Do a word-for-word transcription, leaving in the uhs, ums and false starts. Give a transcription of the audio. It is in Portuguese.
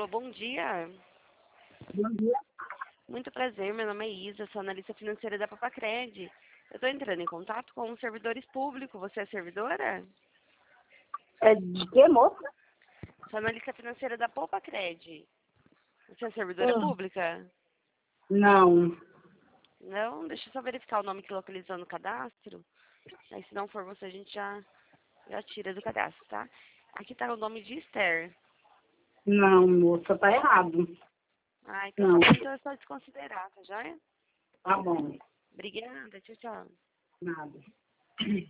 Alô, bom dia. Bom dia. Muito prazer, meu nome é Isa, sou analista financeira da Papacred. Eu estou entrando em contato com os servidores públicos. Você é servidora? É de que, moça? Sou analista financeira da Papacred. Você é servidora Hum. pública? Não. Não? Deixa eu só verificar o nome que localizou no cadastro. Aí, se não for você, a gente já, já tira do cadastro, tá? Aqui tá o nome de Esther. Não, moça, tá errado. Ah, então tá Não. bom, então é só desconsiderar, tá joia? Tá bom. Obrigada, tchau, tchau. Nada.